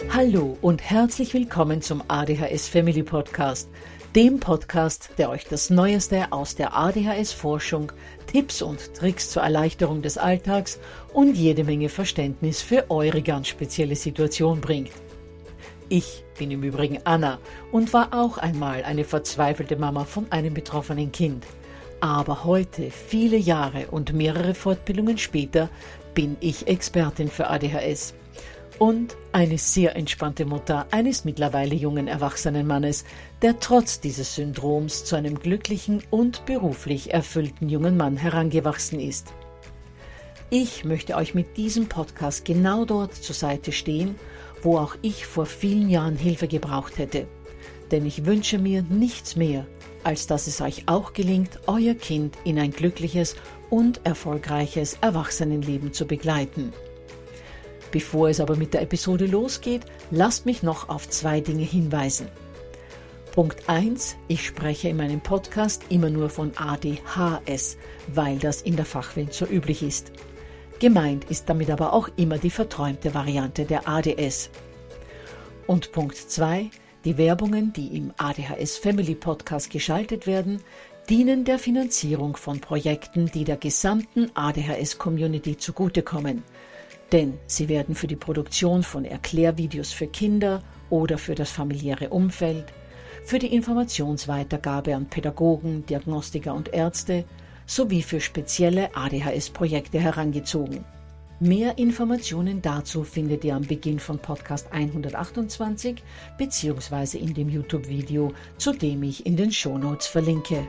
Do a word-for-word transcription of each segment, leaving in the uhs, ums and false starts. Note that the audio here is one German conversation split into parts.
Hallo und herzlich willkommen zum A D H S Family Podcast, dem Podcast, der euch das Neueste aus der A D H S-Forschung, Tipps und Tricks zur Erleichterung des Alltags und jede Menge Verständnis für eure ganz spezielle Situation bringt. Ich bin im Übrigen Anna und war auch einmal eine verzweifelte Mama von einem betroffenen Kind. Aber heute, viele Jahre und mehrere Fortbildungen später, bin ich Expertin für A D H S. Und eine sehr entspannte Mutter eines mittlerweile jungen erwachsenen Mannes, der trotz dieses Syndroms zu einem glücklichen und beruflich erfüllten jungen Mann herangewachsen ist. Ich möchte euch mit diesem Podcast genau dort zur Seite stehen, wo auch ich vor vielen Jahren Hilfe gebraucht hätte. Denn ich wünsche mir nichts mehr, als dass es euch auch gelingt, euer Kind in ein glückliches und erfolgreiches Erwachsenenleben zu begleiten. Bevor es aber mit der Episode losgeht, lasst mich noch auf zwei Dinge hinweisen. Punkt eins. Ich spreche in meinem Podcast immer nur von A D H S, weil das in der Fachwelt so üblich ist. Gemeint ist damit aber auch immer die verträumte Variante der A D S. Und Punkt zwei. Die Werbungen, die im A D H S Family Podcast geschaltet werden, dienen der Finanzierung von Projekten, die der gesamten A D H S-Community zugutekommen. Denn sie werden für die Produktion von Erklärvideos für Kinder oder für das familiäre Umfeld, für die Informationsweitergabe an Pädagogen, Diagnostiker und Ärzte sowie für spezielle A D H S-Projekte herangezogen. Mehr Informationen dazu findet ihr am Beginn von Podcast hundertachtundzwanzig bzw. in dem YouTube-Video, zu dem ich in den Shownotes verlinke.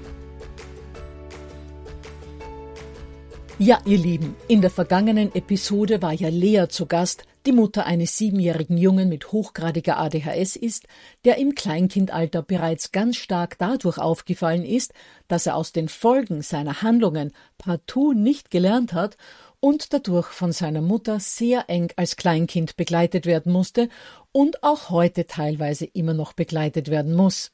Ja, ihr Lieben, in der vergangenen Episode war ja Lea zu Gast, die Mutter eines siebenjährigen Jungen mit hochgradiger A D H S ist, der im Kleinkindalter bereits ganz stark dadurch aufgefallen ist, dass er aus den Folgen seiner Handlungen partout nicht gelernt hat und dadurch von seiner Mutter sehr eng als Kleinkind begleitet werden musste und auch heute teilweise immer noch begleitet werden muss.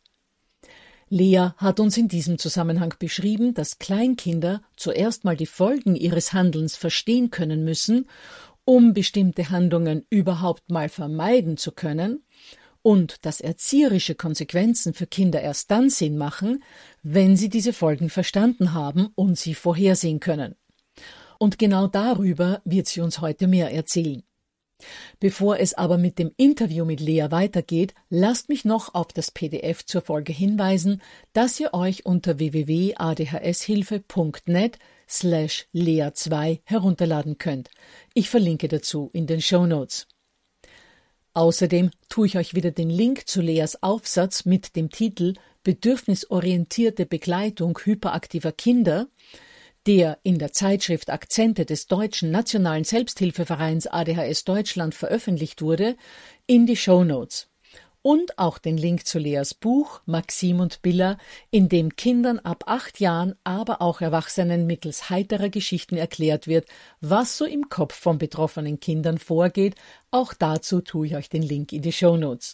Lea hat uns in diesem Zusammenhang beschrieben, dass Kleinkinder zuerst mal die Folgen ihres Handelns verstehen können müssen, um bestimmte Handlungen überhaupt mal vermeiden zu können, und dass erzieherische Konsequenzen für Kinder erst dann Sinn machen, wenn sie diese Folgen verstanden haben und sie vorhersehen können. Und genau darüber wird sie uns heute mehr erzählen. Bevor es aber mit dem Interview mit Lea weitergeht, lasst mich noch auf das P D F zur Folge hinweisen, das ihr euch unter w w w punkt a d h s hilfe punkt net slash lea zwei herunterladen könnt. Ich verlinke dazu in den Shownotes. Außerdem tue ich euch wieder den Link zu Leas Aufsatz mit dem Titel Bedürfnisorientierte Begleitung hyperaktiver Kinder, der in der Zeitschrift Akzente des Deutschen Nationalen Selbsthilfevereins A D H S Deutschland veröffentlicht wurde, in die Shownotes. Und auch den Link zu Leas Buch Maxim und Billa, in dem Kindern ab acht Jahren, aber auch Erwachsenen mittels heiterer Geschichten erklärt wird, was so im Kopf von betroffenen Kindern vorgeht. Auch dazu tue ich euch den Link in die Shownotes.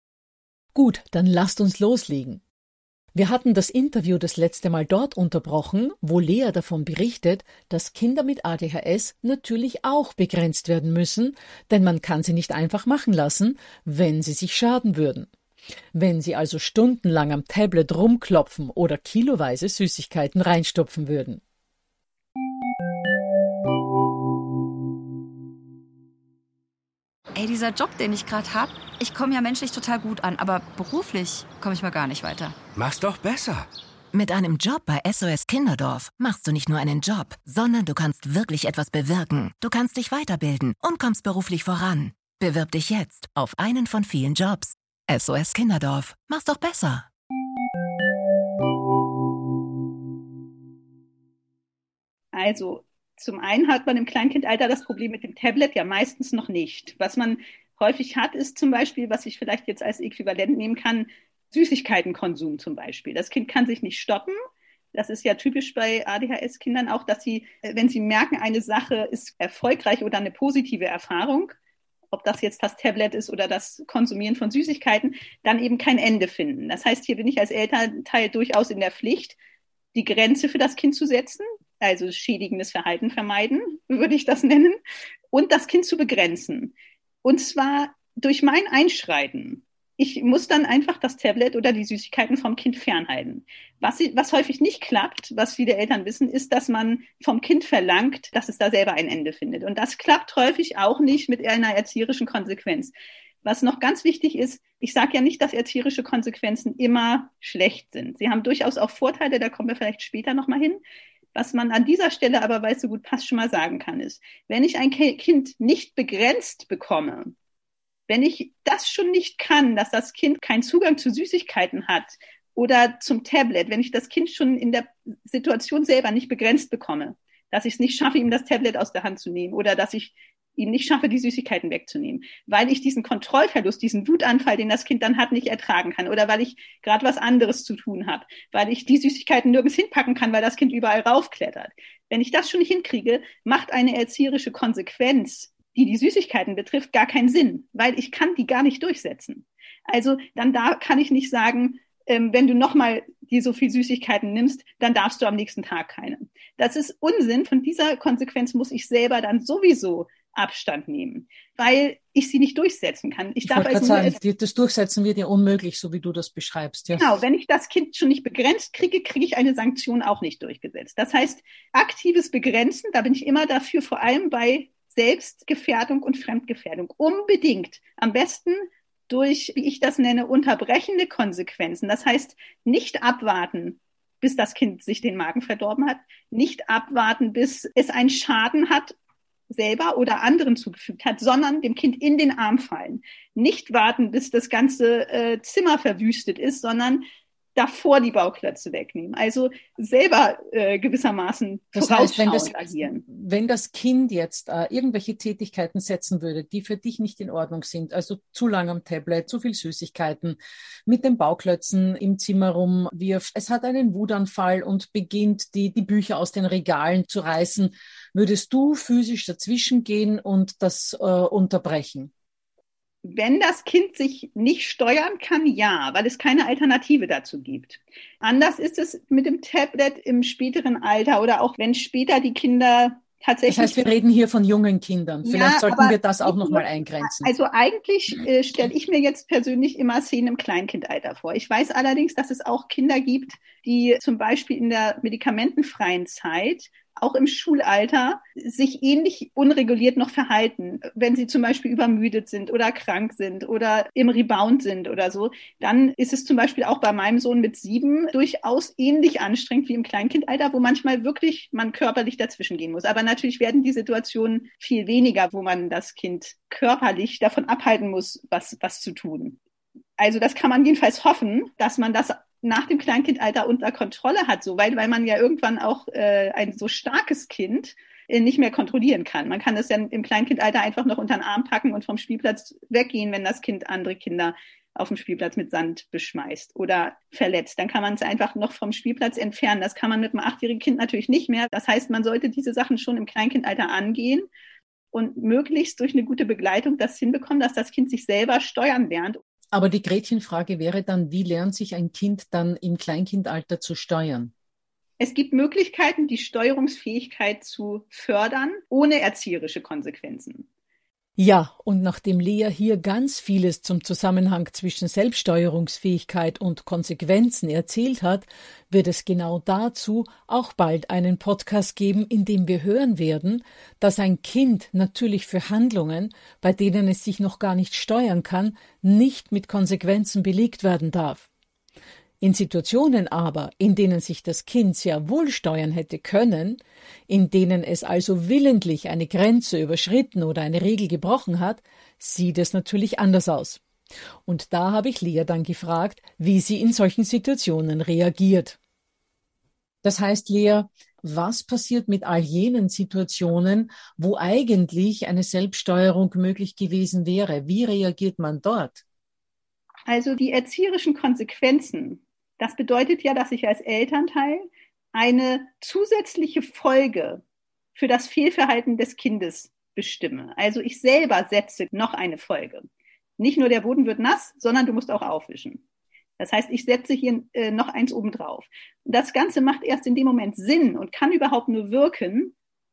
Gut, dann lasst uns loslegen. Wir hatten das Interview das letzte Mal dort unterbrochen, wo Lea davon berichtet, dass Kinder mit A D H S natürlich auch begrenzt werden müssen, denn man kann sie nicht einfach machen lassen, wenn sie sich schaden würden. Wenn sie also stundenlang am Tablet rumklopfen oder kiloweise Süßigkeiten reinstopfen würden. Ey, dieser Job, den ich gerade habe, ich komme ja menschlich total gut an, aber beruflich komme ich mal gar nicht weiter. Mach's doch besser. Mit einem Job bei S O S Kinderdorf machst du nicht nur einen Job, sondern du kannst wirklich etwas bewirken. Du kannst dich weiterbilden und kommst beruflich voran. Bewirb dich jetzt auf einen von vielen Jobs. S O S Kinderdorf, mach's doch besser. Also, zum einen hat man im Kleinkindalter das Problem mit dem Tablet ja meistens noch nicht. Was man häufig hat, ist zum Beispiel, was ich vielleicht jetzt als Äquivalent nehmen kann, Süßigkeitenkonsum zum Beispiel. Das Kind kann sich nicht stoppen. Das ist ja typisch bei A D H S-Kindern auch, dass sie, wenn sie merken, eine Sache ist erfolgreich oder eine positive Erfahrung, ob das jetzt das Tablet ist oder das Konsumieren von Süßigkeiten, dann eben kein Ende finden. Das heißt, hier bin ich als Elternteil durchaus in der Pflicht, die Grenze für das Kind zu setzen, also schädigendes Verhalten vermeiden, würde ich das nennen, und das Kind zu begrenzen. Und zwar durch mein Einschreiten, ich muss dann einfach das Tablet oder die Süßigkeiten vom Kind fernhalten. Was, was häufig nicht klappt, was viele Eltern wissen, ist, dass man vom Kind verlangt, dass es da selber ein Ende findet. Und das klappt häufig auch nicht mit einer erzieherischen Konsequenz. Was noch ganz wichtig ist, ich sage ja nicht, dass erzieherische Konsequenzen immer schlecht sind. Sie haben durchaus auch Vorteile, da kommen wir vielleicht später nochmal hin. Was man an dieser Stelle aber, weil es so gut passt, schon mal sagen kann, ist, wenn ich ein Kind nicht begrenzt bekomme, wenn ich das schon nicht kann, dass das Kind keinen Zugang zu Süßigkeiten hat oder zum Tablet, wenn ich das Kind schon in der Situation selber nicht begrenzt bekomme, dass ich es nicht schaffe, ihm das Tablet aus der Hand zu nehmen oder dass ich ihm nicht schaffe, die Süßigkeiten wegzunehmen, weil ich diesen Kontrollverlust, diesen Wutanfall, den das Kind dann hat, nicht ertragen kann oder weil ich gerade was anderes zu tun habe, weil ich die Süßigkeiten nirgends hinpacken kann, weil das Kind überall raufklettert. Wenn ich das schon nicht hinkriege, macht eine erzieherische Konsequenz, die die Süßigkeiten betrifft, gar keinen Sinn, weil ich kann die gar nicht durchsetzen. Also dann da kann ich nicht sagen, ähm, wenn du nochmal dir so viel Süßigkeiten nimmst, dann darfst du am nächsten Tag keine. Das ist Unsinn. Von dieser Konsequenz muss ich selber dann sowieso Abstand nehmen, weil ich sie nicht durchsetzen kann. Ich, ich darf also sagen, nur, das Durchsetzen wird ja unmöglich, so wie du das beschreibst. Ja. Genau, wenn ich das Kind schon nicht begrenzt kriege, kriege ich eine Sanktion auch nicht durchgesetzt. Das heißt, aktives Begrenzen, da bin ich immer dafür, vor allem bei Selbstgefährdung und Fremdgefährdung. Unbedingt. Am besten durch, wie ich das nenne, unterbrechende Konsequenzen. Das heißt, nicht abwarten, bis das Kind sich den Magen verdorben hat. Nicht abwarten, bis es einen Schaden hat, selber oder anderen zugefügt hat, sondern dem Kind in den Arm fallen. Nicht warten, bis das ganze äh, Zimmer verwüstet ist, sondern davor die Bauklötze wegnehmen. Also selber äh, gewissermaßen das heißt, wenn das, agieren. Wenn das Kind jetzt äh, irgendwelche Tätigkeiten setzen würde, die für dich nicht in Ordnung sind, also zu lang am Tablet, zu viel Süßigkeiten, mit den Bauklötzen im Zimmer rumwirft, es hat einen Wutanfall und beginnt, die, die Bücher aus den Regalen zu reißen, würdest du physisch dazwischen gehen und das äh, unterbrechen? Wenn das Kind sich nicht steuern kann, ja, weil es keine Alternative dazu gibt. Anders ist es mit dem Tablet im späteren Alter oder auch wenn später die Kinder tatsächlich... Das heißt, wir reden hier von jungen Kindern. Vielleicht ja, sollten wir das auch nochmal eingrenzen. Also eigentlich äh, stelle ich mir jetzt persönlich immer Szenen im Kleinkindalter vor. Ich weiß allerdings, dass es auch Kinder gibt, die zum Beispiel in der medikamentenfreien Zeit auch im Schulalter sich ähnlich unreguliert noch verhalten. Wenn sie zum Beispiel übermüdet sind oder krank sind oder im Rebound sind oder so, dann ist es zum Beispiel auch bei meinem Sohn mit sieben durchaus ähnlich anstrengend wie im Kleinkindalter, wo manchmal wirklich man körperlich dazwischen gehen muss. Aber natürlich werden die Situationen viel weniger, wo man das Kind körperlich davon abhalten muss, was, was zu tun. Also das kann man jedenfalls hoffen, dass man das nach dem Kleinkindalter unter Kontrolle hat, so weil, weil man ja irgendwann auch äh, ein so starkes Kind äh, nicht mehr kontrollieren kann. Man kann es ja im Kleinkindalter einfach noch unter den Arm packen und vom Spielplatz weggehen, wenn das Kind andere Kinder auf dem Spielplatz mit Sand beschmeißt oder verletzt. Dann kann man es einfach noch vom Spielplatz entfernen. Das kann man mit einem achtjährigen Kind natürlich nicht mehr. Das heißt, man sollte diese Sachen schon im Kleinkindalter angehen und möglichst durch eine gute Begleitung das hinbekommen, dass das Kind sich selber steuern lernt. Aber die Gretchenfrage wäre dann, wie lernt sich ein Kind dann im Kleinkindalter zu steuern? Es gibt Möglichkeiten, die Steuerungsfähigkeit zu fördern, ohne erzieherische Konsequenzen. Ja, und nachdem Lea hier ganz vieles zum Zusammenhang zwischen Selbststeuerungsfähigkeit und Konsequenzen erzählt hat, wird es genau dazu auch bald einen Podcast geben, in dem wir hören werden, dass ein Kind natürlich für Handlungen, bei denen es sich noch gar nicht steuern kann, nicht mit Konsequenzen belegt werden darf. In Situationen aber, in denen sich das Kind sehr wohl steuern hätte können, in denen es also willentlich eine Grenze überschritten oder eine Regel gebrochen hat, sieht es natürlich anders aus. Und da habe ich Lea dann gefragt, wie sie in solchen Situationen reagiert. Das heißt, Lea, was passiert mit all jenen Situationen, wo eigentlich eine Selbststeuerung möglich gewesen wäre? Wie reagiert man dort? Also die erzieherischen Konsequenzen, das bedeutet ja, dass ich als Elternteil eine zusätzliche Folge für das Fehlverhalten des Kindes bestimme. Also ich selber setze noch eine Folge. Nicht nur der Boden wird nass, sondern du musst auch aufwischen. Das heißt, ich setze hier äh, noch eins obendrauf. Das Ganze macht erst in dem Moment Sinn und kann überhaupt nur wirken,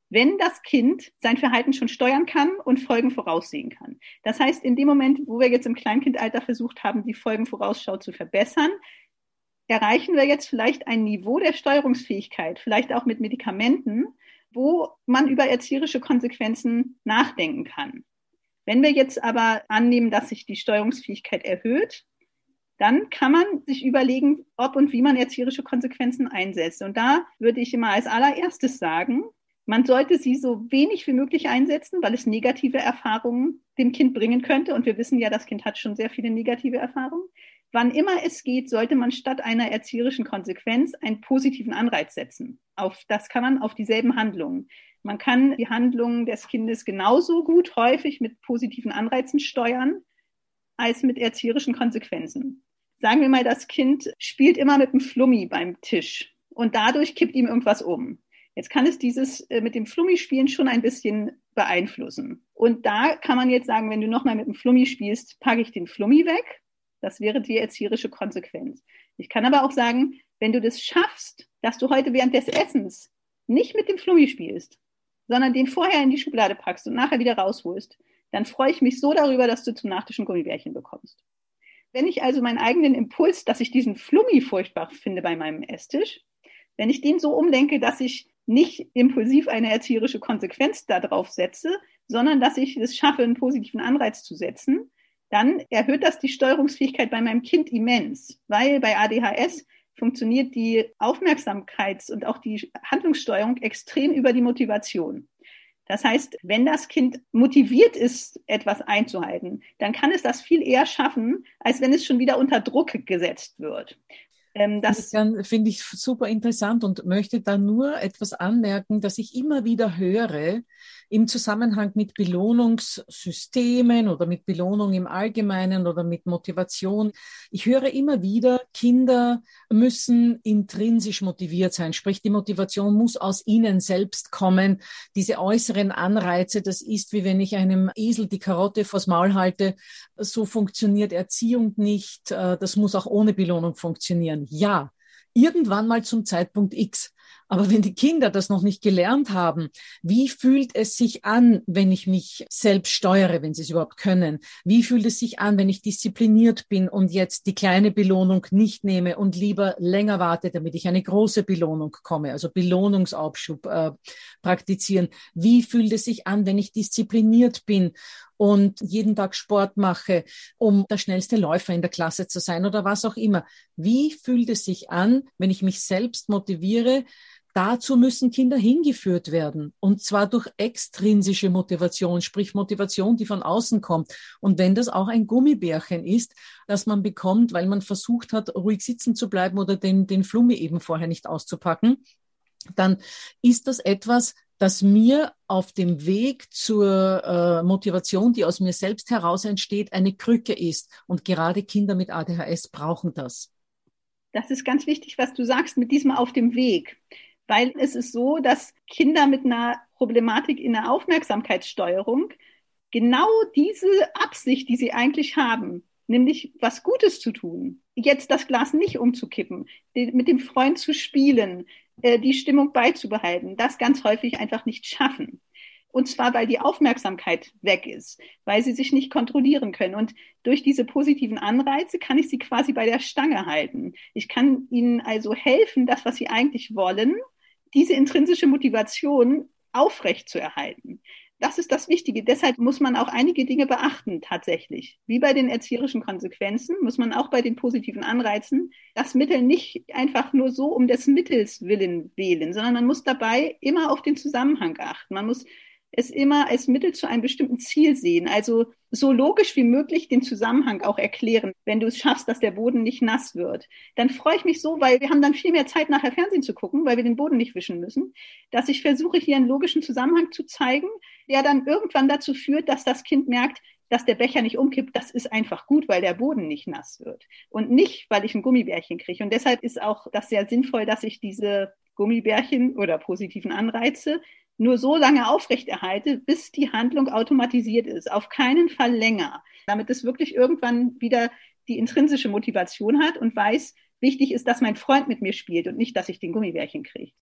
wenn das Kind sein Verhalten schon steuern kann und Folgen voraussehen kann. Das heißt, in dem Moment, wo wir jetzt im Kleinkindalter versucht haben, die Folgenvorausschau zu verbessern, erreichen wir jetzt vielleicht ein Niveau der Steuerungsfähigkeit, vielleicht auch mit Medikamenten, wo man über erzieherische Konsequenzen nachdenken kann. Wenn wir jetzt aber annehmen, dass sich die Steuerungsfähigkeit erhöht, dann kann man sich überlegen, ob und wie man erzieherische Konsequenzen einsetzt. Und da würde ich immer als allererstes sagen, man sollte sie so wenig wie möglich einsetzen, weil es negative Erfahrungen dem Kind bringen könnte. Und wir wissen ja, das Kind hat schon sehr viele negative Erfahrungen. Wann immer es geht, sollte man statt einer erzieherischen Konsequenz einen positiven Anreiz setzen. Auf, das kann man auf dieselben Handlungen. Man kann die Handlungen des Kindes genauso gut häufig mit positiven Anreizen steuern, als mit erzieherischen Konsequenzen. Sagen wir mal, das Kind spielt immer mit dem Flummi beim Tisch und dadurch kippt ihm irgendwas um. Jetzt kann es dieses äh, mit dem Flummi-Spielen schon ein bisschen beeinflussen. Und da kann man jetzt sagen, wenn du nochmal mit dem Flummi spielst, packe ich den Flummi weg. Das wäre die erzieherische Konsequenz. Ich kann aber auch sagen, wenn du das schaffst, dass du heute während des Essens nicht mit dem Flummi spielst, sondern den vorher in die Schublade packst und nachher wieder rausholst, dann freue ich mich so darüber, dass du zum Nachtisch ein Gummibärchen bekommst. Wenn ich also meinen eigenen Impuls, dass ich diesen Flummi furchtbar finde bei meinem Esstisch, wenn ich den so umlenke, dass ich nicht impulsiv eine erzieherische Konsequenz darauf setze, sondern dass ich es schaffe, einen positiven Anreiz zu setzen, dann erhöht das die Steuerungsfähigkeit bei meinem Kind immens, weil bei A D H S funktioniert die Aufmerksamkeits- und auch die Handlungssteuerung extrem über die Motivation. Das heißt, wenn das Kind motiviert ist, etwas einzuhalten, dann kann es das viel eher schaffen, als wenn es schon wieder unter Druck gesetzt wird. Ähm, das finde ich super interessant und möchte da nur etwas anmerken, dass ich immer wieder höre im Zusammenhang mit Belohnungssystemen oder mit Belohnung im Allgemeinen oder mit Motivation. Ich höre immer wieder, Kinder müssen intrinsisch motiviert sein, sprich die Motivation muss aus ihnen selbst kommen. Diese äußeren Anreize, das ist wie wenn ich einem Esel die Karotte vors Maul halte, so funktioniert Erziehung nicht, das muss auch ohne Belohnung funktionieren. Ja, irgendwann mal zum Zeitpunkt X. Aber wenn die Kinder das noch nicht gelernt haben, wie fühlt es sich an, wenn ich mich selbst steuere, wenn sie es überhaupt können? Wie fühlt es sich an, wenn ich diszipliniert bin und jetzt die kleine Belohnung nicht nehme und lieber länger warte, damit ich eine große Belohnung komme, also Belohnungsaufschub äh, praktizieren? Wie fühlt es sich an, wenn ich diszipliniert bin und jeden Tag Sport mache, um der schnellste Läufer in der Klasse zu sein oder was auch immer? Wie fühlt es sich an, wenn ich mich selbst motiviere? Dazu müssen Kinder hingeführt werden, und zwar durch extrinsische Motivation, sprich Motivation, die von außen kommt. Und wenn das auch ein Gummibärchen ist, das man bekommt, weil man versucht hat, ruhig sitzen zu bleiben oder den, den Flummi eben vorher nicht auszupacken, dann ist das etwas, das mir auf dem Weg zur äh, Motivation, die aus mir selbst heraus entsteht, eine Krücke ist. Und gerade Kinder mit A D H S brauchen das. Das ist ganz wichtig, was du sagst mit diesem auf dem Weg. Weil es ist so, dass Kinder mit einer Problematik in der Aufmerksamkeitssteuerung genau diese Absicht, die sie eigentlich haben, nämlich was Gutes zu tun, jetzt das Glas nicht umzukippen, mit dem Freund zu spielen, die Stimmung beizubehalten, das ganz häufig einfach nicht schaffen. Und zwar, weil die Aufmerksamkeit weg ist, weil sie sich nicht kontrollieren können. Und durch diese positiven Anreize kann ich sie quasi bei der Stange halten. Ich kann ihnen also helfen, das, was sie eigentlich wollen, diese intrinsische Motivation aufrecht zu erhalten. Das ist das Wichtige. Deshalb muss man auch einige Dinge beachten tatsächlich. Wie bei den erzieherischen Konsequenzen muss man auch bei den positiven Anreizen das Mittel nicht einfach nur so um des Mittels willen wählen, sondern man muss dabei immer auf den Zusammenhang achten. Man muss es immer als Mittel zu einem bestimmten Ziel sehen. Also so logisch wie möglich den Zusammenhang auch erklären. Wenn du es schaffst, dass der Boden nicht nass wird, dann freue ich mich so, weil wir haben dann viel mehr Zeit, nachher Fernsehen zu gucken, weil wir den Boden nicht wischen müssen, dass ich versuche, hier einen logischen Zusammenhang zu zeigen, der dann irgendwann dazu führt, dass das Kind merkt, dass der Becher nicht umkippt. Das ist einfach gut, weil der Boden nicht nass wird und nicht, weil ich ein Gummibärchen kriege. Und deshalb ist auch das sehr sinnvoll, dass ich diese Gummibärchen oder positiven Anreize nur so lange aufrechterhalte, bis die Handlung automatisiert ist. Auf keinen Fall länger, damit es wirklich irgendwann wieder die intrinsische Motivation hat und weiß, wichtig ist, dass mein Freund mit mir spielt und nicht, dass ich den Gummibärchen kriege.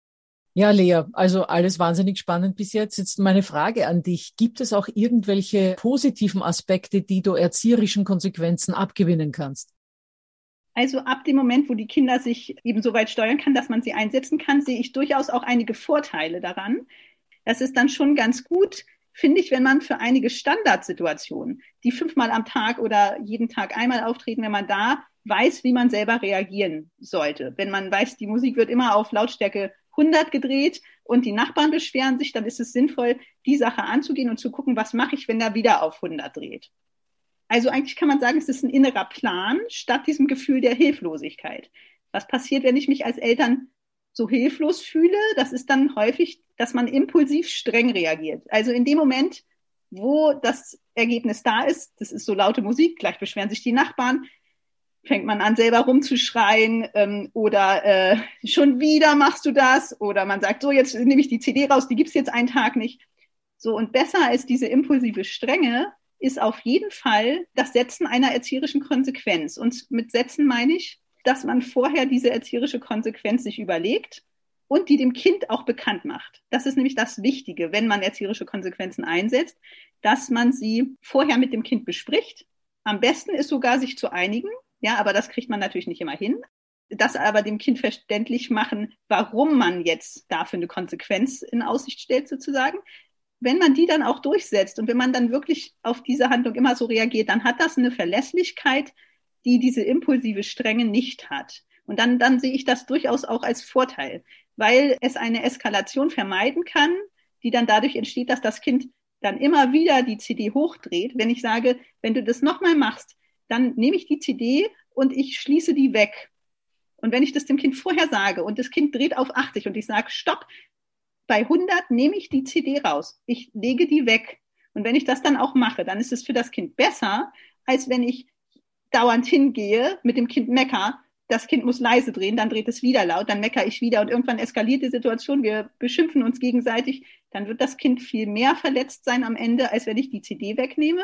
Ja, Lea, also alles wahnsinnig spannend bis jetzt. Jetzt meine Frage an dich. Gibt es auch irgendwelche positiven Aspekte, die du erzieherischen Konsequenzen abgewinnen kannst? Also ab dem Moment, wo die Kinder sich eben so weit steuern kann, dass man sie einsetzen kann, sehe ich durchaus auch einige Vorteile daran. Das ist dann schon ganz gut, finde ich, wenn man für einige Standardsituationen, die fünfmal am Tag oder jeden Tag einmal auftreten, wenn man da weiß, wie man selber reagieren sollte. Wenn man weiß, die Musik wird immer auf Lautstärke hundert gedreht und die Nachbarn beschweren sich, dann ist es sinnvoll, die Sache anzugehen und zu gucken, was mache ich, wenn er wieder auf hundert dreht. Also eigentlich kann man sagen, es ist ein innerer Plan statt diesem Gefühl der Hilflosigkeit. Was passiert, wenn ich mich als Eltern so hilflos fühle? Das ist dann häufig, dass man impulsiv streng reagiert. Also in dem Moment, wo das Ergebnis da ist, das ist so laute Musik, gleich beschweren sich die Nachbarn, fängt man an, selber rumzuschreien ähm, oder äh, schon wieder machst du das oder man sagt, so jetzt nehme ich die C D raus, die gibt's jetzt einen Tag nicht. So, und besser als diese impulsive Strenge ist auf jeden Fall das Setzen einer erzieherischen Konsequenz. Und mit Setzen meine ich, dass man vorher diese erzieherische Konsequenz sich überlegt und die dem Kind auch bekannt macht. Das ist nämlich das Wichtige, wenn man erzieherische Konsequenzen einsetzt, dass man sie vorher mit dem Kind bespricht. Am besten ist sogar, sich zu einigen. Ja, aber das kriegt man natürlich nicht immer hin. Das aber dem Kind verständlich machen, warum man jetzt dafür eine Konsequenz in Aussicht stellt, sozusagen. Wenn man die dann auch durchsetzt und wenn man dann wirklich auf diese Handlung immer so reagiert, dann hat das eine Verlässlichkeit, die diese impulsive Strenge nicht hat. Und dann, dann sehe ich das durchaus auch als Vorteil, weil es eine Eskalation vermeiden kann, die dann dadurch entsteht, dass das Kind dann immer wieder die C D hochdreht. Wenn ich sage, wenn du das nochmal machst, dann nehme ich die C D und ich schließe die weg. Und wenn ich das dem Kind vorher sage und das Kind dreht auf achtzig und ich sage, stopp, bei hundert nehme ich die C D raus. Ich lege die weg. Und wenn ich das dann auch mache, dann ist es für das Kind besser, als wenn ich dauernd hingehe, mit dem Kind mecker, das Kind muss leise drehen, dann dreht es wieder laut, dann meckere ich wieder und irgendwann eskaliert die Situation, wir beschimpfen uns gegenseitig, dann wird das Kind viel mehr verletzt sein am Ende, als wenn ich die C D wegnehme.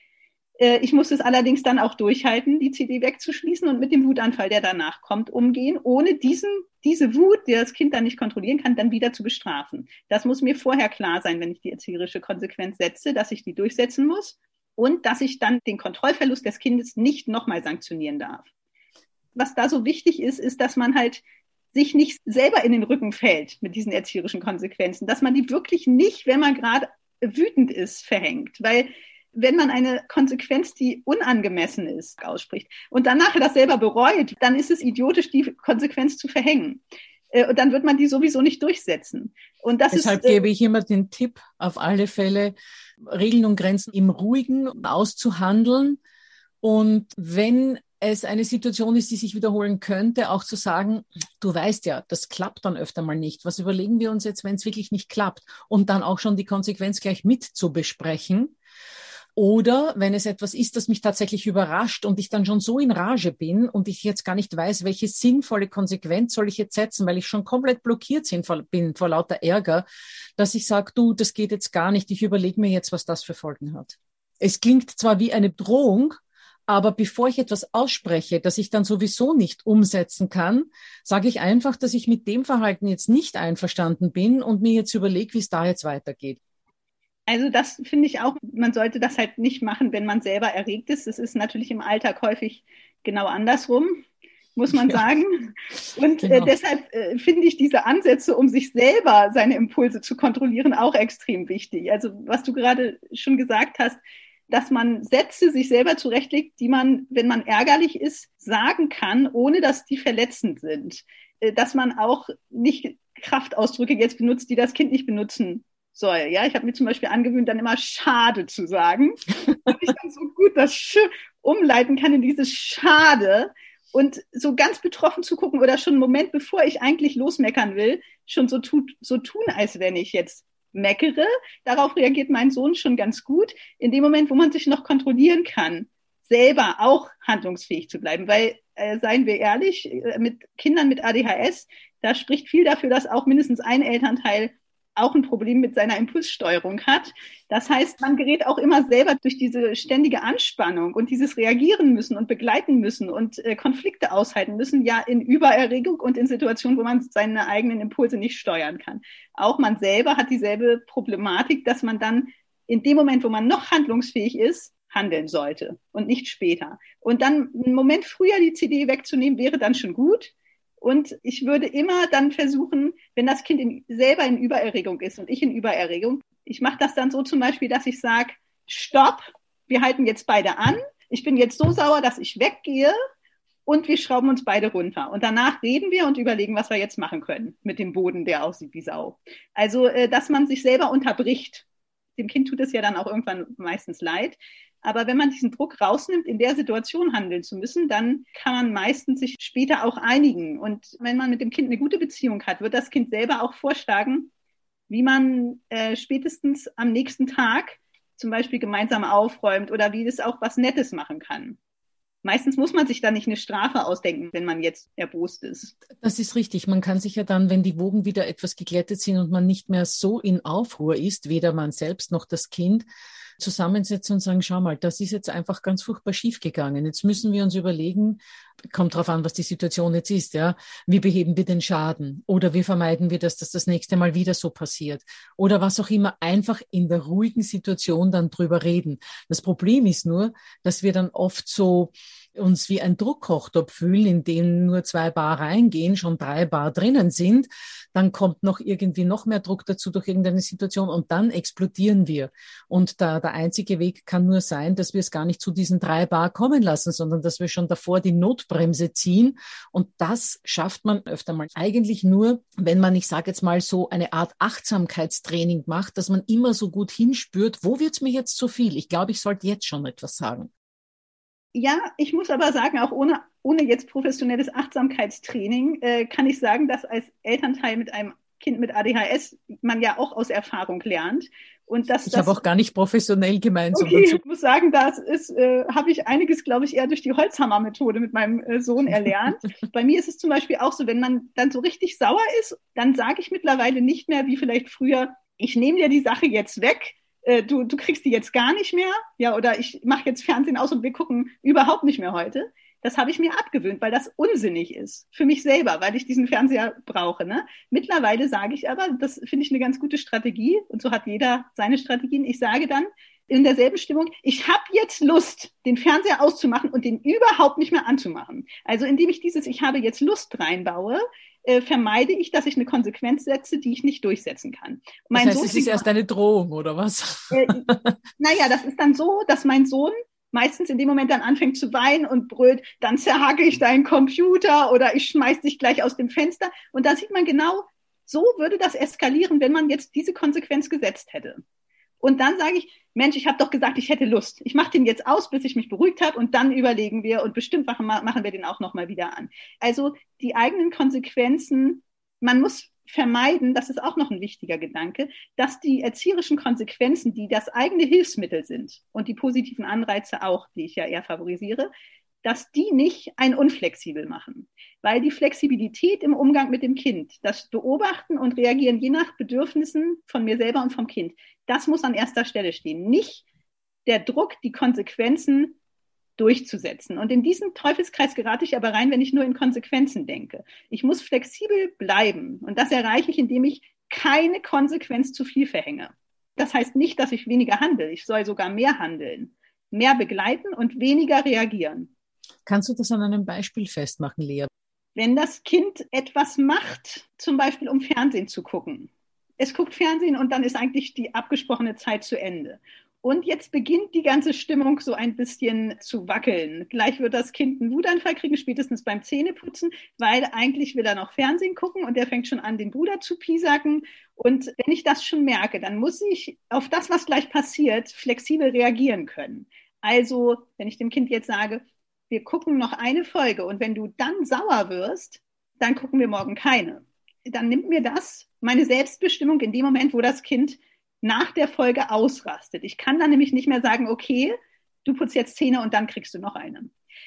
Ich muss es allerdings dann auch durchhalten, die C D wegzuschließen und mit dem Wutanfall, der danach kommt, umgehen, ohne diesen, diese Wut, die das Kind dann nicht kontrollieren kann, dann wieder zu bestrafen. Das muss mir vorher klar sein, wenn ich die erzieherische Konsequenz setze, dass ich die durchsetzen muss und dass ich dann den Kontrollverlust des Kindes nicht nochmal sanktionieren darf. Was da so wichtig ist, ist, dass man halt sich nicht selber in den Rücken fällt mit diesen erzieherischen Konsequenzen, dass man die wirklich nicht, wenn man gerade wütend ist, verhängt, weil wenn man eine Konsequenz, die unangemessen ist, ausspricht und dann nachher das selber bereut, dann ist es idiotisch, die Konsequenz zu verhängen. Und dann wird man die sowieso nicht durchsetzen. Und das Deshalb ist, äh, gebe ich immer den Tipp, auf alle Fälle Regeln und Grenzen im Ruhigen auszuhandeln. Und wenn es eine Situation ist, die sich wiederholen könnte, auch zu sagen, du weißt ja, das klappt dann öfter mal nicht. Was überlegen wir uns jetzt, wenn es wirklich nicht klappt? Und dann auch schon die Konsequenz gleich mit zu besprechen. Oder wenn es etwas ist, das mich tatsächlich überrascht und ich dann schon so in Rage bin und ich jetzt gar nicht weiß, welche sinnvolle Konsequenz soll ich jetzt setzen, weil ich schon komplett blockiert bin vor lauter Ärger, dass ich sage, du, das geht jetzt gar nicht, ich überlege mir jetzt, was das für Folgen hat. Es klingt zwar wie eine Drohung, aber bevor ich etwas ausspreche, das ich dann sowieso nicht umsetzen kann, sage ich einfach, dass ich mit dem Verhalten jetzt nicht einverstanden bin und mir jetzt überlege, wie es da jetzt weitergeht. Also das finde ich auch, man sollte das halt nicht machen, wenn man selber erregt ist. Das ist natürlich im Alltag häufig genau andersrum, muss man ja sagen. Und genau. äh, deshalb äh, finde ich diese Ansätze, um sich selber seine Impulse zu kontrollieren, auch extrem wichtig. Also was du gerade schon gesagt hast, dass man Sätze sich selber zurechtlegt, die man, wenn man ärgerlich ist, sagen kann, ohne dass die verletzend sind. Äh, dass man auch nicht Kraftausdrücke jetzt benutzt, die das Kind nicht benutzen soll. Ja, ich habe mir zum Beispiel angewöhnt, dann immer schade zu sagen, weil ich dann so gut das Sch umleiten kann in dieses Schade und so ganz betroffen zu gucken oder schon einen Moment, bevor ich eigentlich losmeckern will, schon so, tut, so tun, als wenn ich jetzt meckere. Darauf reagiert mein Sohn schon ganz gut. In dem Moment, wo man sich noch kontrollieren kann, selber auch handlungsfähig zu bleiben, weil, äh, seien wir ehrlich, äh, mit Kindern mit A D H S, da spricht viel dafür, dass auch mindestens ein Elternteil auch ein Problem mit seiner Impulssteuerung hat. Das heißt, man gerät auch immer selber durch diese ständige Anspannung und dieses Reagieren müssen und begleiten müssen und äh, Konflikte aushalten müssen, ja in Übererregung und in Situationen, wo man seine eigenen Impulse nicht steuern kann. Auch man selber hat dieselbe Problematik, dass man dann in dem Moment, wo man noch handlungsfähig ist, handeln sollte und nicht später. Und dann einen Moment früher die C D wegzunehmen, wäre dann schon gut. Und ich würde immer dann versuchen, wenn das Kind in, selber in Übererregung ist und ich in Übererregung, ich mache das dann so zum Beispiel, dass ich sage, stopp, wir halten jetzt beide an. Ich bin jetzt so sauer, dass ich weggehe und wir schrauben uns beide runter. Und danach reden wir und überlegen, was wir jetzt machen können mit dem Boden, der aussieht wie Sau. Also, dass man sich selber unterbricht. Dem Kind tut es ja dann auch irgendwann meistens leid. Aber wenn man diesen Druck rausnimmt, in der Situation handeln zu müssen, dann kann man meistens sich später auch einigen. Und wenn man mit dem Kind eine gute Beziehung hat, wird das Kind selber auch vorschlagen, wie man äh, spätestens am nächsten Tag zum Beispiel gemeinsam aufräumt oder wie das auch was Nettes machen kann. Meistens muss man sich da nicht eine Strafe ausdenken, wenn man jetzt erbost ist. Das ist richtig. Man kann sich ja dann, wenn die Wogen wieder etwas geglättet sind und man nicht mehr so in Aufruhr ist, weder man selbst noch das Kind, zusammensetzen und sagen, schau mal, das ist jetzt einfach ganz furchtbar schiefgegangen. Jetzt müssen wir uns überlegen, kommt drauf an, was die Situation jetzt ist, ja. Wie beheben wir den Schaden? Oder wie vermeiden wir das, dass das nächste Mal wieder so passiert? Oder was auch immer, einfach in der ruhigen Situation dann drüber reden. Das Problem ist nur, dass wir dann oft so uns wie ein Druckkochtopf fühlen, in dem nur zwei Bar reingehen, schon drei Bar drinnen sind. Dann kommt noch irgendwie noch mehr Druck dazu durch irgendeine Situation und dann explodieren wir. Und da, der einzige Weg kann nur sein, dass wir es gar nicht zu diesen drei Bar kommen lassen, sondern dass wir schon davor die Notbremse ziehen. Und das schafft man öfter mal eigentlich nur, wenn man, ich sage jetzt mal so, eine Art Achtsamkeitstraining macht, dass man immer so gut hinspürt, wo wird's mir jetzt zu viel? Ich glaube, ich sollte jetzt schon etwas sagen. Ja, ich muss aber sagen, auch ohne, ohne jetzt professionelles Achtsamkeitstraining, äh, kann ich sagen, dass als Elternteil mit einem Kind mit A D H S man ja auch aus Erfahrung lernt. Und dass, ich habe auch gar nicht professionell gemeint. Okay, ich muss sagen, das ist, äh, habe ich einiges, glaube ich, eher durch die Holzhammer-Methode mit meinem äh, Sohn erlernt. Bei mir ist es zum Beispiel auch so, wenn man dann so richtig sauer ist, dann sage ich mittlerweile nicht mehr, wie vielleicht früher, ich nehme dir die Sache jetzt weg, Du, du kriegst die jetzt gar nicht mehr, ja, oder ich mache jetzt Fernsehen aus und wir gucken überhaupt nicht mehr heute. Das habe ich mir abgewöhnt, weil das unsinnig ist für mich selber, weil ich diesen Fernseher brauche. Ne? Mittlerweile sage ich aber, das finde ich eine ganz gute Strategie und so hat jeder seine Strategien. Ich sage dann in derselben Stimmung, ich habe jetzt Lust, den Fernseher auszumachen und den überhaupt nicht mehr anzumachen. Also indem ich dieses Ich habe jetzt Lust reinbaue, Äh, vermeide ich, dass ich eine Konsequenz setze, die ich nicht durchsetzen kann. Mein das heißt, Sohn, es ist erst eine Drohung, oder was? Äh, naja, das ist dann so, dass mein Sohn meistens in dem Moment dann anfängt zu weinen und brüllt, dann zerhacke ich deinen Computer oder ich schmeiß dich gleich aus dem Fenster. Und da sieht man genau, so würde das eskalieren, wenn man jetzt diese Konsequenz gesetzt hätte. Und dann sage ich, Mensch, ich habe doch gesagt, ich hätte Lust. Ich mache den jetzt aus, bis ich mich beruhigt habe und dann überlegen wir und bestimmt machen, machen wir den auch nochmal wieder an. Also die eigenen Konsequenzen, man muss vermeiden, das ist auch noch ein wichtiger Gedanke, dass die erzieherischen Konsequenzen, die das eigene Hilfsmittel sind und die positiven Anreize auch, die ich ja eher favorisiere, dass die nicht ein unflexibel machen. Weil die Flexibilität im Umgang mit dem Kind, das Beobachten und Reagieren je nach Bedürfnissen von mir selber und vom Kind, das muss an erster Stelle stehen. Nicht der Druck, die Konsequenzen durchzusetzen. Und in diesen Teufelskreis gerate ich aber rein, wenn ich nur in Konsequenzen denke. Ich muss flexibel bleiben. Und das erreiche ich, indem ich keine Konsequenz zu viel verhänge. Das heißt nicht, dass ich weniger handle. Ich soll sogar mehr handeln, mehr begleiten und weniger reagieren. Kannst du das an einem Beispiel festmachen, Lea? Wenn das Kind etwas macht, zum Beispiel um Fernsehen zu gucken. Es guckt Fernsehen und dann ist eigentlich die abgesprochene Zeit zu Ende. Und jetzt beginnt die ganze Stimmung so ein bisschen zu wackeln. Gleich wird das Kind einen Wutanfall kriegen, spätestens beim Zähneputzen, weil eigentlich will er noch Fernsehen gucken und der fängt schon an, den Bruder zu piesacken. Und wenn ich das schon merke, dann muss ich auf das, was gleich passiert, flexibel reagieren können. Also, wenn ich dem Kind jetzt sage, wir gucken noch eine Folge und wenn du dann sauer wirst, dann gucken wir morgen keine. Dann nimmt mir das meine Selbstbestimmung in dem Moment, wo das Kind nach der Folge ausrastet. Ich kann dann nämlich nicht mehr sagen, okay, du putzt jetzt Zähne und dann kriegst du noch eine.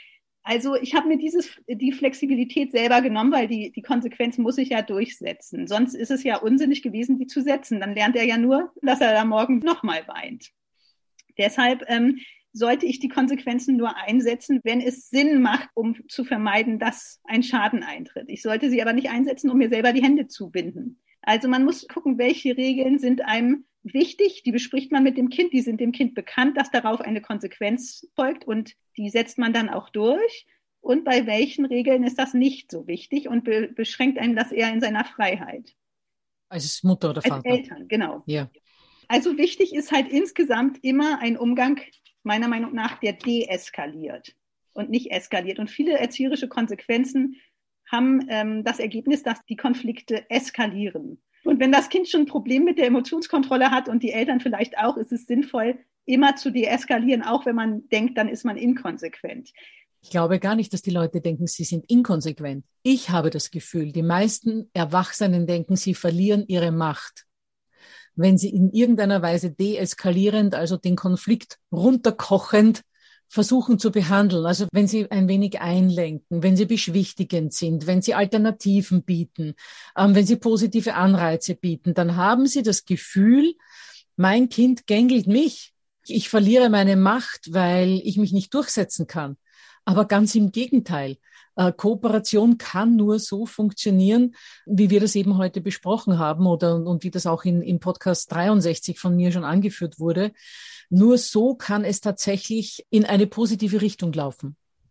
Also ich habe mir dieses, die Flexibilität selber genommen, weil die, die Konsequenz muss ich ja durchsetzen. Sonst ist es ja unsinnig gewesen, die zu setzen. Dann lernt er ja nur, dass er da morgen nochmal weint. Deshalb ähm, sollte ich die Konsequenzen nur einsetzen, wenn es Sinn macht, um zu vermeiden, dass ein Schaden eintritt. Ich sollte sie aber nicht einsetzen, um mir selber die Hände zu binden. Also man muss gucken, welche Regeln sind einem wichtig. Die bespricht man mit dem Kind. Die sind dem Kind bekannt, dass darauf eine Konsequenz folgt und die setzt man dann auch durch. Und bei welchen Regeln ist das nicht so wichtig und be- beschränkt einem das eher in seiner Freiheit? Als Mutter oder Vater? Als Eltern, genau. Ja. Also wichtig ist halt insgesamt immer ein Umgang, meiner Meinung nach, der deeskaliert und nicht eskaliert. Und viele erzieherische Konsequenzen haben ähm, das Ergebnis, dass die Konflikte eskalieren. Und wenn das Kind schon ein Problem mit der Emotionskontrolle hat und die Eltern vielleicht auch, ist es sinnvoll, immer zu deeskalieren, auch wenn man denkt, dann ist man inkonsequent. Ich glaube gar nicht, dass die Leute denken, sie sind inkonsequent. Ich habe das Gefühl, die meisten Erwachsenen denken, sie verlieren ihre Macht, wenn sie in irgendeiner Weise deeskalierend, also den Konflikt runterkochend versuchen zu behandeln. Also wenn sie ein wenig einlenken, wenn sie beschwichtigend sind, wenn sie Alternativen bieten, ähm, wenn sie positive Anreize bieten, dann haben sie das Gefühl, mein Kind gängelt mich. Ich verliere meine Macht, weil ich mich nicht durchsetzen kann. Aber ganz im Gegenteil. Äh, Kooperation kann nur so funktionieren, wie wir das eben heute besprochen haben oder und wie das auch in, im Podcast dreiundsechzig von mir schon angeführt wurde. Nur so kann es tatsächlich in eine positive Richtung laufen.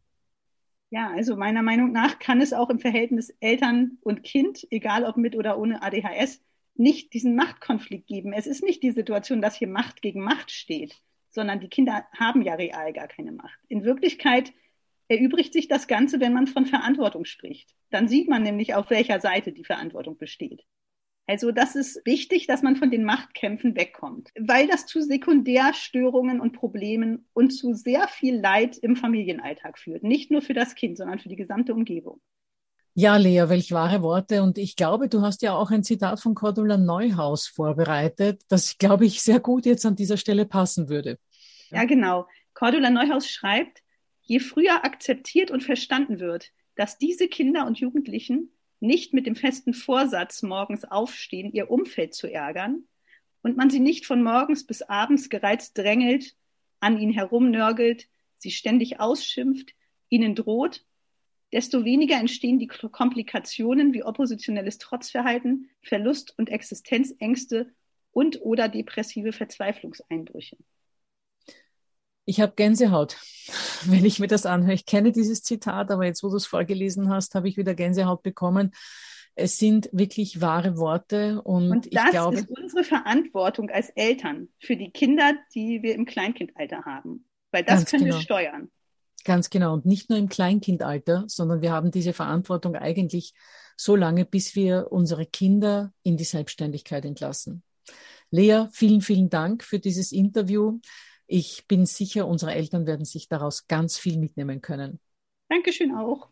Ja, also meiner Meinung nach kann es auch im Verhältnis Eltern und Kind, egal ob mit oder ohne A D H S, nicht diesen Machtkonflikt geben. Es ist nicht die Situation, dass hier Macht gegen Macht steht, sondern die Kinder haben ja real gar keine Macht. In Wirklichkeit erübrigt sich das Ganze, wenn man von Verantwortung spricht. Dann sieht man nämlich, auf welcher Seite die Verantwortung besteht. Also das ist wichtig, dass man von den Machtkämpfen wegkommt, weil das zu Sekundärstörungen und Problemen und zu sehr viel Leid im Familienalltag führt. Nicht nur für das Kind, sondern für die gesamte Umgebung. Ja, Lea, welch wahre Worte. Und ich glaube, du hast ja auch ein Zitat von Cordula Neuhaus vorbereitet, das, glaube ich, sehr gut jetzt an dieser Stelle passen würde. Ja, genau. Cordula Neuhaus schreibt, je früher akzeptiert und verstanden wird, dass diese Kinder und Jugendlichen nicht mit dem festen Vorsatz morgens aufstehen, ihr Umfeld zu ärgern und man sie nicht von morgens bis abends gereizt drängelt, an ihnen herumnörgelt, sie ständig ausschimpft, ihnen droht, desto weniger entstehen die Komplikationen wie oppositionelles Trotzverhalten, Verlust und Existenzängste und oder depressive Verzweiflungseinbrüche. Ich habe Gänsehaut, wenn ich mir das anhöre. Ich kenne dieses Zitat, aber jetzt, wo du es vorgelesen hast, habe ich wieder Gänsehaut bekommen. Es sind wirklich wahre Worte und, und ich das glaube, ist unsere Verantwortung als Eltern für die Kinder, die wir im Kleinkindalter haben, weil das Ganz können genau. wir steuern. Ganz genau. Und nicht nur im Kleinkindalter, sondern wir haben diese Verantwortung eigentlich so lange, bis wir unsere Kinder in die Selbstständigkeit entlassen. Lea, vielen, vielen Dank für dieses Interview. Ich bin sicher, unsere Eltern werden sich daraus ganz viel mitnehmen können. Dankeschön auch.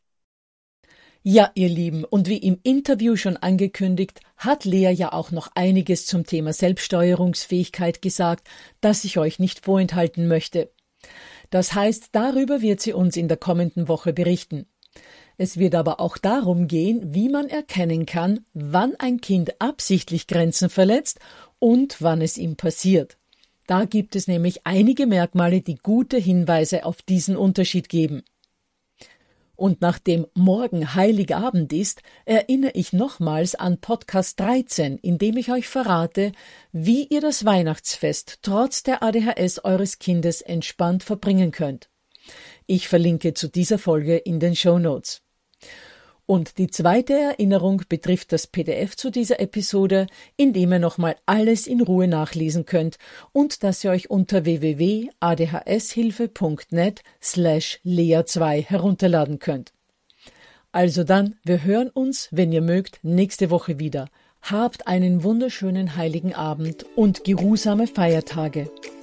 Ja, ihr Lieben, und wie im Interview schon angekündigt, hat Lea ja auch noch einiges zum Thema Selbststeuerungsfähigkeit gesagt, das ich euch nicht vorenthalten möchte. Das heißt, darüber wird sie uns in der kommenden Woche berichten. Es wird aber auch darum gehen, wie man erkennen kann, wann ein Kind absichtlich Grenzen verletzt und wann es ihm passiert. Da gibt es nämlich einige Merkmale, die gute Hinweise auf diesen Unterschied geben. Und nachdem morgen Heiligabend ist, erinnere ich nochmals an Podcast dreizehn, in dem ich euch verrate, wie ihr das Weihnachtsfest trotz der A D H S eures Kindes entspannt verbringen könnt. Ich verlinke zu dieser Folge in den Shownotes. Und die zweite Erinnerung betrifft das P D F zu dieser Episode, in dem ihr nochmal alles in Ruhe nachlesen könnt und das ihr euch unter w w w punkt a d h s hilfe punkt net slash lea zwei herunterladen könnt. Also dann, wir hören uns, wenn ihr mögt, nächste Woche wieder. Habt einen wunderschönen heiligen Abend und geruhsame Feiertage.